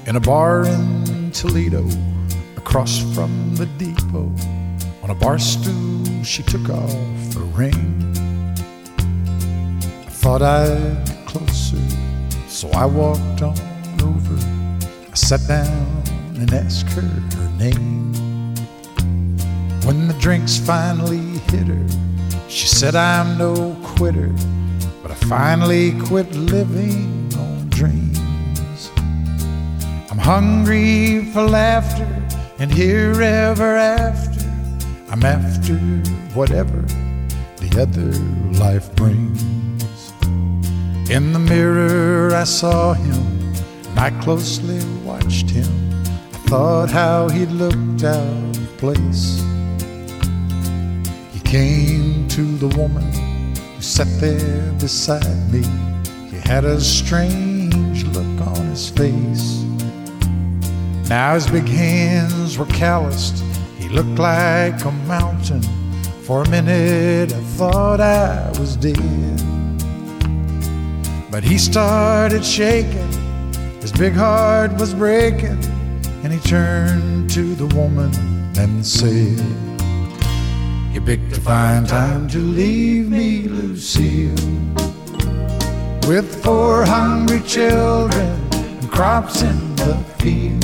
in a bar in Toledo, across from the depot. On a bar stool, she took off her ring. I thought I'd get closer, so I walked on over. I sat down and asked her name. When the drinks finally hit her, she said, I'm no quitter, but I finally quit living on dreams. I'm hungry for laughter, and here ever after, I'm after whatever the other life brings. In the mirror I saw him, and I closely watched him. I thought how he looked out of place. He came to the woman who sat there beside me. He had a strange look on his face. Now his big hands were calloused. He looked like a mountain. For a minute I thought I was dead. But he started shaking, his big heart was breaking, and he turned to the woman and said, You picked a fine time to leave me, Lucille, with 4 hungry children and crops in the field.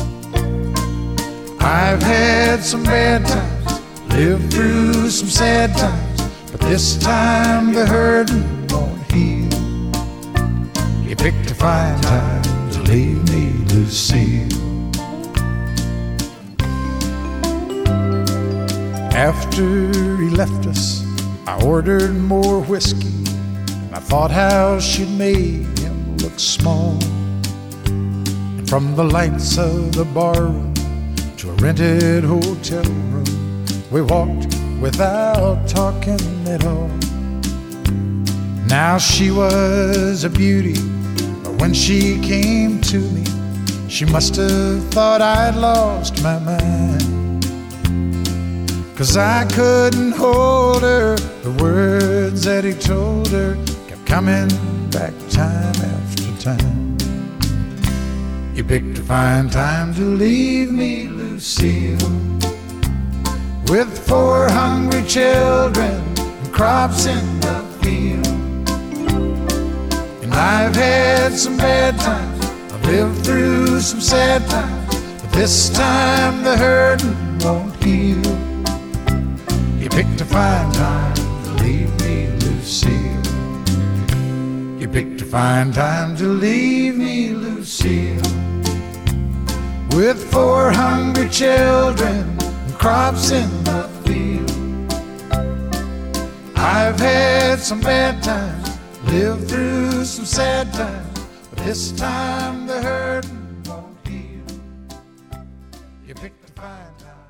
I've had some bad times, lived through some sad times, but this time the hurting won't heal. You picked a fine time to leave me, Lucille. After he left us, I ordered more whiskey, and I thought how she'd made him look small. And from the lights of the barroom to a rented hotel room, we walked without talking at all. Now she was a beauty, but when she came to me, she must have thought I'd lost my mind. 'Cause I couldn't hold her, the words that he told her kept coming back time after time. You picked a fine time to leave me, Lucille, with 4 hungry children and crops in the field. And I've had some bad times, I've lived through some sad times, but this time the hurting won't heal. You picked a fine time to leave me, Lucille. You picked a fine time to leave me, Lucille, with 4 hungry children and crops in the field. I've had some bad times, lived through some sad times, but this time the hurting won't heal. You picked a fine time.